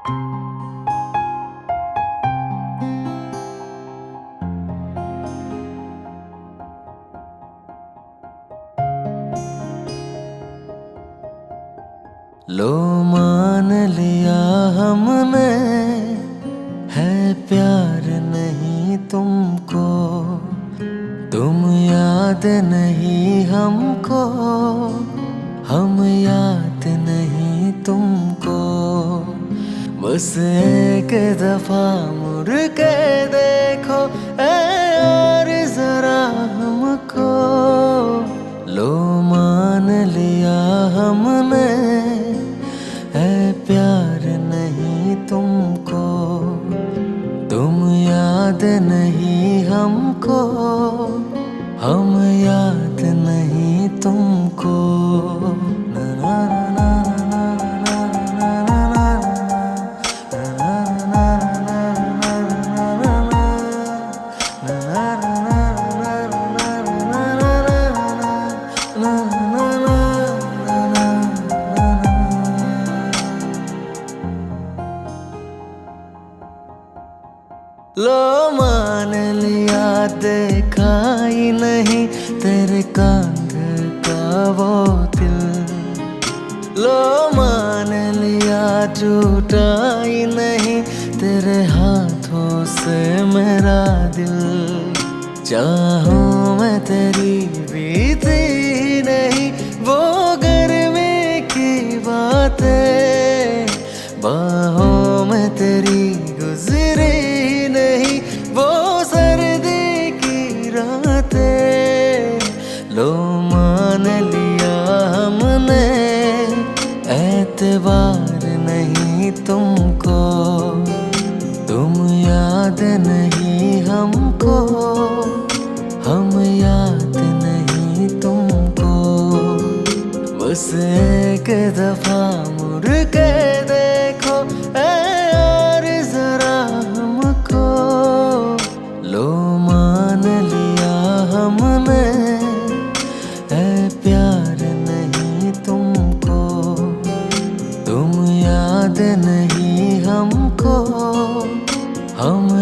लो मान लिया हमने, है प्यार नहीं तुमको, तुम याद नहीं हमको, हम याद नहीं तुमको। बस एक दफा मुड़ के देखो ऐ यार जरा हमको। लो मान लिया हमने, है प्यार नहीं तुमको, तुम याद नहीं हमको, हम याद नहीं तुमको। ना ना ना ना ना ना ना ना लो मान लिया देखा ही नहीं तेरे कांध का वो दिल, लो मान लिया टूटा ही नहीं तेरे हाथों से मेरा दिल। चाहूं मैं तेरी बीती नहीं वो गर्मी की बातें, बाहों में तेरी गुजरी नहीं वो सर्दी की रातें। लो मान लिया हमने, एतबार नहीं तुमको, तुम याद नहीं हमको, हम याद नहीं तुमको। बस एक दफा मुड़ के देखो ऐ यार जरा हमको। लो मान लिया हमने, है प्यार नहीं तुमको, तुम याद नहीं हमको, हम